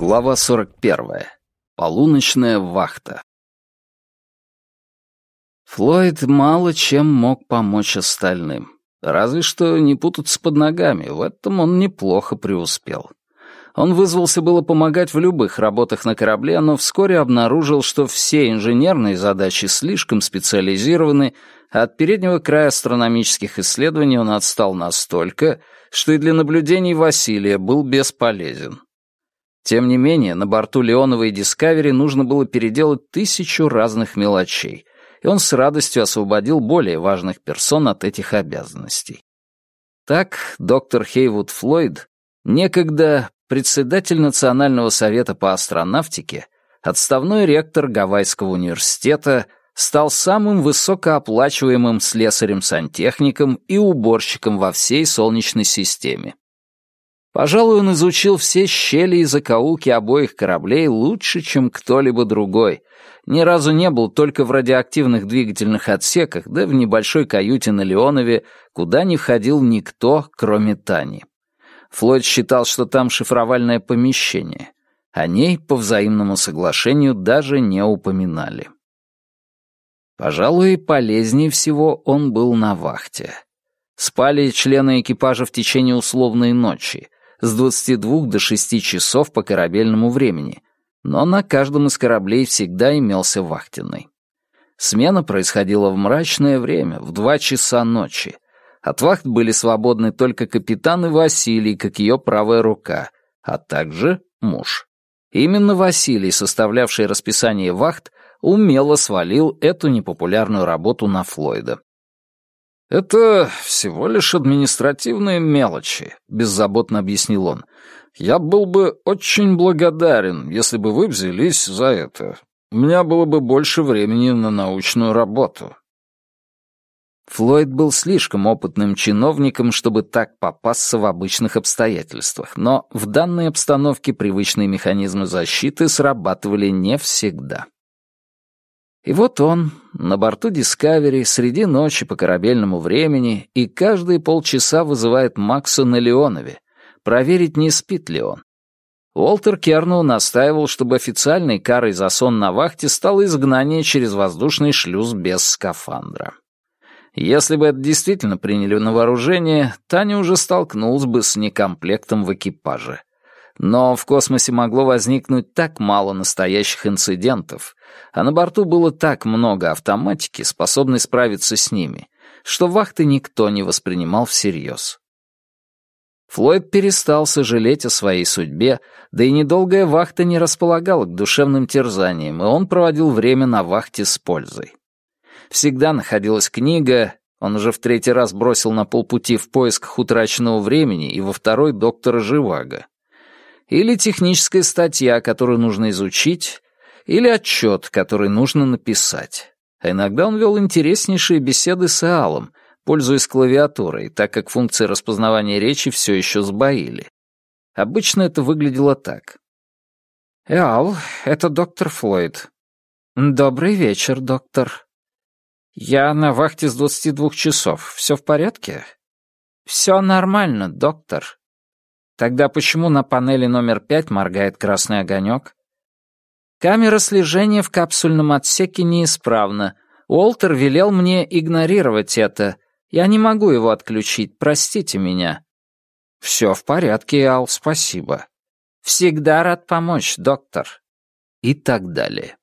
Глава 41. Полуночная вахта. Флойд мало чем мог помочь остальным. Разве что не путаться под ногами, в этом он неплохо преуспел. Он вызвался было помогать в любых работах на корабле, но вскоре обнаружил, что все инженерные задачи слишком специализированы, а от переднего края астрономических исследований он отстал настолько, что и для наблюдений Василия был бесполезен. Тем не менее, на борту Леонова и Дискавери нужно было переделать 1000 разных мелочей, и он с радостью освободил более важных персон от этих обязанностей. Так, доктор Хейвуд Флойд, некогда председатель Национального совета по астронавтике, отставной ректор Гавайского университета, стал самым высокооплачиваемым слесарем-сантехником и уборщиком во всей Солнечной системе. Пожалуй, он изучил все щели и закоулки обоих кораблей лучше, чем кто-либо другой. Ни разу не был только в радиоактивных двигательных отсеках, да в небольшой каюте на Леонове, куда не входил никто, кроме Тани. Флойд считал, что там шифровальное помещение. О ней, по взаимному соглашению, даже не упоминали. Пожалуй, полезнее всего он был на вахте. Спали члены экипажа в течение условной ночи, с 22 до 6 часов по корабельному времени, но на каждом из кораблей всегда имелся вахтенный. Смена происходила в мрачное время, в 2 часа ночи. От вахт были свободны только капитан и Василий, как ее правая рука, а также муж. Именно Василий, составлявший расписание вахт, умело свалил эту непопулярную работу на Флойда. «Это всего лишь административные мелочи», — беззаботно объяснил он. «Я был бы очень благодарен, если бы вы взялись за это. У меня было бы больше времени на научную работу». Флойд был слишком опытным чиновником, чтобы так попасться в обычных обстоятельствах, но в данной обстановке привычные механизмы защиты срабатывали не всегда. И вот он, на борту Дискавери, среди ночи по корабельному времени, и каждые полчаса вызывает Макса на Леонове, проверить, не спит ли он. Уолтер Кернелл настаивал, чтобы официальной карой за сон на вахте стало изгнание через воздушный шлюз без скафандра. Если бы это действительно приняли на вооружение, Таня уже столкнулась бы с некомплектом в экипаже. Но в космосе могло возникнуть так мало настоящих инцидентов, а на борту было так много автоматики, способной справиться с ними, что вахты никто не воспринимал всерьез. Флойд перестал сожалеть о своей судьбе, да и недолгая вахта не располагала к душевным терзаниям, и он проводил время на вахте с пользой. Всегда находилась книга, он уже в 3-й раз бросил на полпути в поисках утраченного времени и во 2-й доктора Живаго. Или техническая статья, которую нужно изучить, или отчет, который нужно написать. А иногда он вел интереснейшие беседы с Эалом, пользуясь клавиатурой, так как функции распознавания речи все еще сбоили. Обычно это выглядело так. «Эал, это доктор Флойд». «Добрый вечер, доктор». «Я на вахте с 22 часов. Все в порядке?» «Все нормально, доктор». «Тогда почему на панели номер 5 моргает красный огонек?» «Камера слежения в капсульном отсеке неисправна. Уолтер велел мне игнорировать это. Я не могу его отключить, простите меня». «Все в порядке, Ал, спасибо». «Всегда рад помочь, доктор». И так далее.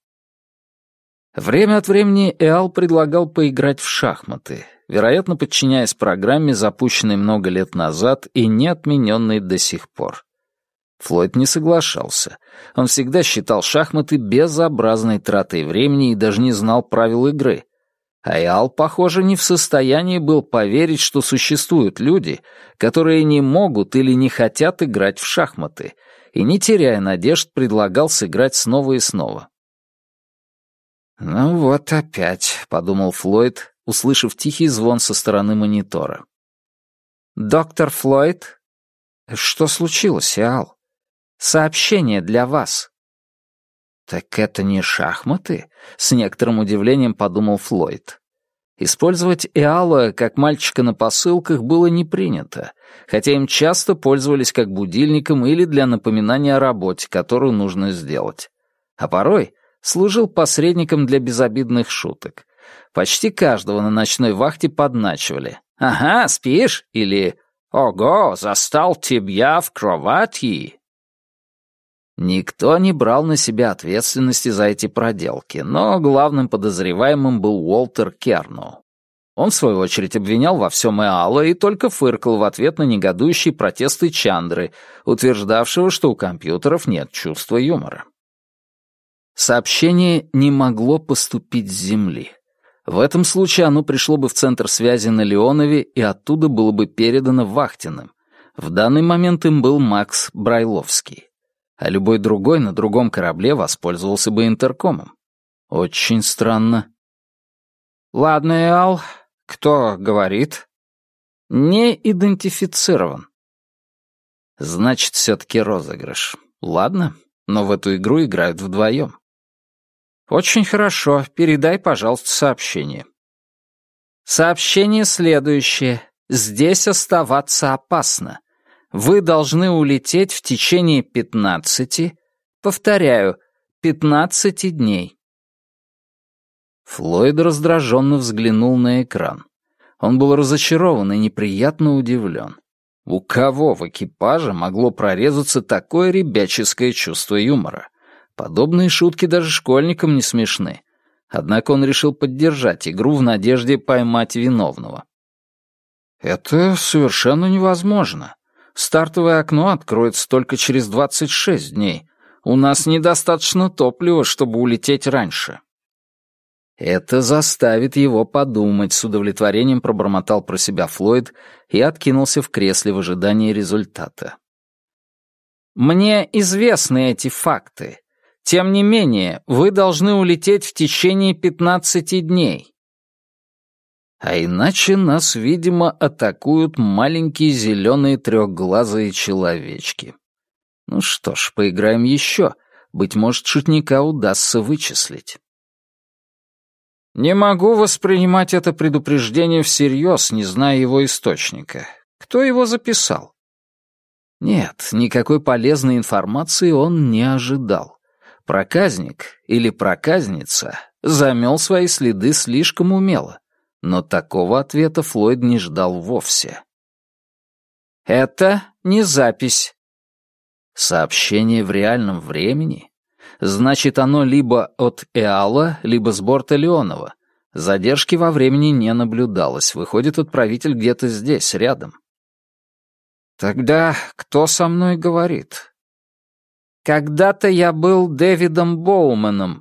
Время от времени Эал предлагал поиграть в шахматы, вероятно, подчиняясь программе, запущенной много лет назад и не отмененной до сих пор. Флойд не соглашался. Он всегда считал шахматы безобразной тратой времени и даже не знал правил игры. А Эал, похоже, не в состоянии был поверить, что существуют люди, которые не могут или не хотят играть в шахматы, и, не теряя надежд, предлагал сыграть снова и снова. «Ну вот опять», — подумал Флойд, услышав тихий звон со стороны монитора. «Доктор Флойд?» «Что случилось, Эал?» «Сообщение для вас». «Так это не шахматы?» — с некоторым удивлением подумал Флойд. Использовать Эала как мальчика на посылках было не принято, хотя им часто пользовались как будильником или для напоминания о работе, которую нужно сделать. А порой служил посредником для безобидных шуток. Почти каждого на ночной вахте подначивали. «Ага, спишь?» или «Ого, застал тебя в кровати!» Никто не брал на себя ответственности за эти проделки, но главным подозреваемым был Уолтер Керноу. Он, в свою очередь, обвинял во всем Эала и только фыркал в ответ на негодующие протесты Чандры, утверждавшего, что у компьютеров нет чувства юмора. Сообщение не могло поступить с Земли. В этом случае оно пришло бы в центр связи на Леонове и оттуда было бы передано Вахтиным. В данный момент им был Макс Брайловский. А любой другой на другом корабле воспользовался бы интеркомом. Очень странно. «Ладно, Эал, кто говорит?» «Не идентифицирован». Значит, все-таки розыгрыш. Ладно, но в эту игру играют вдвоем. «Очень хорошо. Передай, пожалуйста, сообщение». «Сообщение следующее. Здесь оставаться опасно. Вы должны улететь в течение 15, повторяю, 15 дней». Флойд раздраженно взглянул на экран. Он был разочарован и неприятно удивлен. У кого в экипаже могло прорезаться такое ребяческое чувство юмора? Подобные шутки даже школьникам не смешны. Однако он решил поддержать игру в надежде поймать виновного. «Это совершенно невозможно. Стартовое окно откроется только через 26 дней. У нас недостаточно топлива, чтобы улететь раньше». Это заставит его подумать, с удовлетворением пробормотал про себя Флойд и откинулся в кресле в ожидании результата. «Мне известны эти факты. Тем не менее, вы должны улететь в течение 15 дней». А иначе нас, видимо, атакуют маленькие зеленые трехглазые человечки. Ну что ж, поиграем еще. Быть может, шутника удастся вычислить. Не могу воспринимать это предупреждение всерьез, не зная его источника. Кто его записал? Нет, никакой полезной информации он не ожидал. Проказник или проказница замел свои следы слишком умело. Но такого ответа Флойд не ждал вовсе. «Это не запись». Сообщение в реальном времени? Значит, оно либо от Эала, либо с борта Леонова. Задержки во времени не наблюдалось. Выходит, отправитель где-то здесь, рядом. «Тогда кто со мной говорит?» «Когда-то я был Дэвидом Боуманом».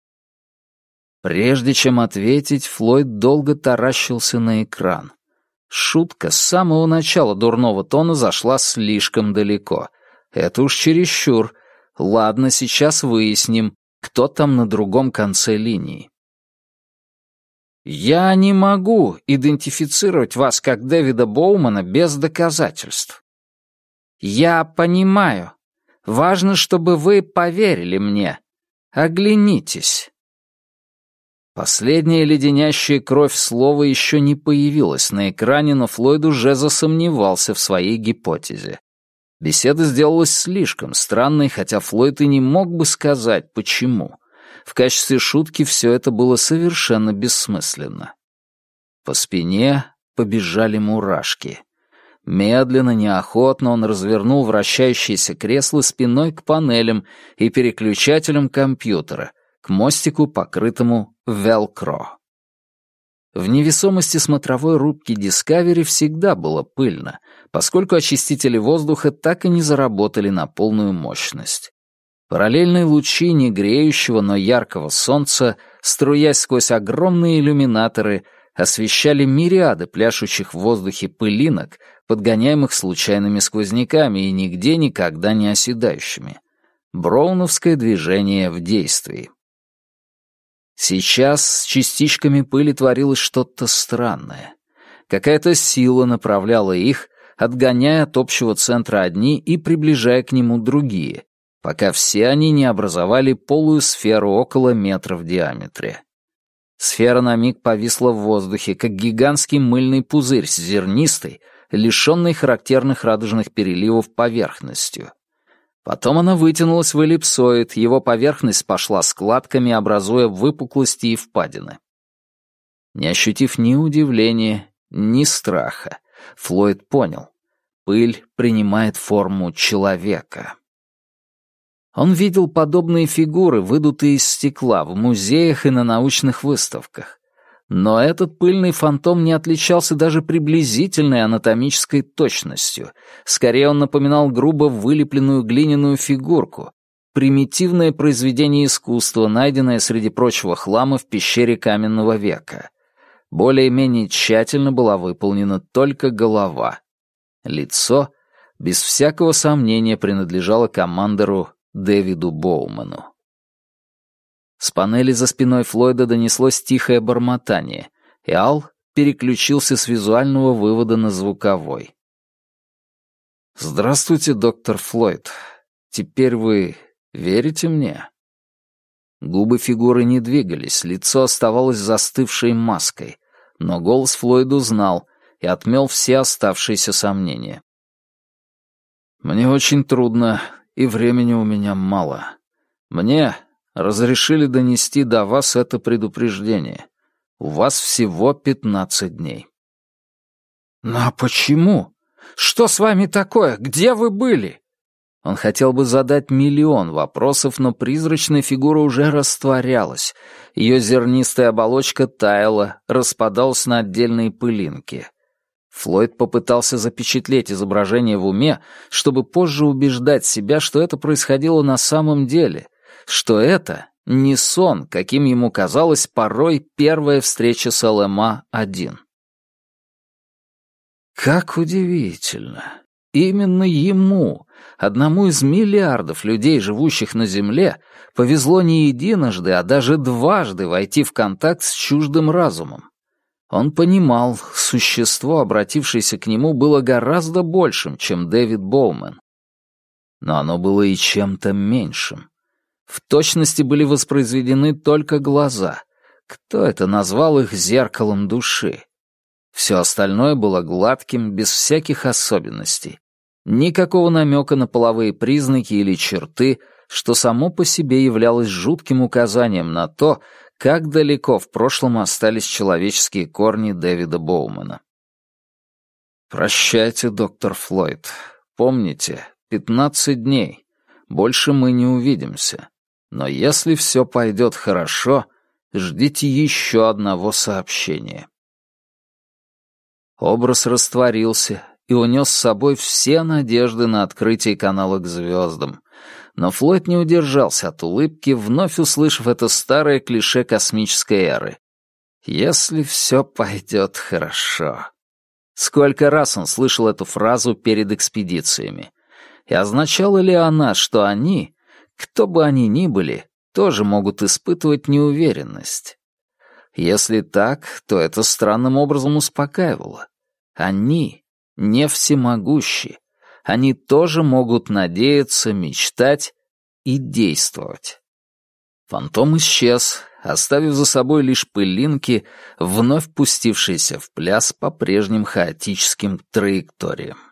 Прежде чем ответить, Флойд долго таращился на экран. Шутка с самого начала дурного тона зашла слишком далеко. Это уж чересчур. Ладно, сейчас выясним, кто там на другом конце линии. «Я не могу идентифицировать вас как Дэвида Боумана без доказательств». «Я понимаю. Важно, чтобы вы поверили мне. Оглянитесь». Последняя леденящая кровь слова еще не появилась на экране, но Флойд уже засомневался в своей гипотезе. Беседа сделалась слишком странной, хотя Флойд и не мог бы сказать, почему. В качестве шутки все это было совершенно бессмысленно. По спине побежали мурашки. Медленно, неохотно он развернул вращающееся кресло спиной к панелям и переключателям компьютера, к мостику, покрытому велкро. В невесомости смотровой рубки Discovery всегда было пыльно, поскольку очистители воздуха так и не заработали на полную мощность. Параллельные лучи негреющего, но яркого солнца, струясь сквозь огромные иллюминаторы, освещали мириады пляшущих в воздухе пылинок, подгоняемых случайными сквозняками и нигде никогда не оседающими. Броуновское движение в действии. Сейчас с частичками пыли творилось что-то странное. Какая-то сила направляла их, отгоняя от общего центра одни и приближая к нему другие, пока все они не образовали полую сферу около метра в диаметре. Сфера на миг повисла в воздухе, как гигантский мыльный пузырь с зернистой, лишенной характерных радужных переливов поверхностью. Потом она вытянулась в эллипсоид, его поверхность пошла складками, образуя выпуклости и впадины. Не ощутив ни удивления, ни страха, Флойд понял — пыль принимает форму человека. Он видел подобные фигуры, выдутые из стекла, в музеях и на научных выставках. Но этот пыльный фантом не отличался даже приблизительной анатомической точностью. Скорее, он напоминал грубо вылепленную глиняную фигурку, примитивное произведение искусства, найденное среди прочего хлама в пещере каменного века. Более-менее тщательно была выполнена только голова. Лицо, без всякого сомнения, принадлежало командору Дэвиду Боуману. С панели за спиной Флойда донеслось тихое бормотание, и Ал переключился с визуального вывода на звуковой. «Здравствуйте, доктор Флойд. Теперь вы верите мне?» Губы фигуры не двигались, лицо оставалось застывшей маской, но голос Флойд узнал и отмел все оставшиеся сомнения. «Мне очень трудно, и времени у меня мало. Мне разрешили донести до вас это предупреждение. У вас всего 15 дней». «Но почему? Что с вами такое? Где вы были?» Он хотел бы задать миллион вопросов, но призрачная фигура уже растворялась. Ее зернистая оболочка таяла, распадалась на отдельные пылинки. Флойд попытался запечатлеть изображение в уме, чтобы позже убеждать себя, что это происходило на самом деле, что это не сон, каким ему казалась порой первая встреча с ЛМА-1. Как удивительно! Именно ему, одному из миллиардов людей, живущих на Земле, повезло не единожды, а даже дважды войти в контакт с чуждым разумом. Он понимал, существо, обратившееся к нему, было гораздо большим, чем Дэвид Боуман. Но оно было и чем-то меньшим. В точности были воспроизведены только глаза. Кто это назвал их зеркалом души? Все остальное было гладким, без всяких особенностей. Никакого намека на половые признаки или черты, что само по себе являлось жутким указанием на то, как далеко в прошлом остались человеческие корни Дэвида Боумана. «Прощайте, доктор Флойд. Помните, 15 дней. Больше мы не увидимся. Но если все пойдет хорошо, ждите еще одного сообщения». Образ растворился и унес с собой все надежды на открытие канала к звездам. Но Флойд не удержался от улыбки, вновь услышав это старое клише космической эры. «Если все пойдет хорошо». Сколько раз он слышал эту фразу перед экспедициями. И означала ли она, что они, кто бы они ни были, тоже могут испытывать неуверенность? Если так, то это странным образом успокаивало. Они не всемогущи. Они тоже могут надеяться, мечтать и действовать. Фантом исчез, оставив за собой лишь пылинки, вновь пустившиеся в пляс по прежним хаотическим траекториям.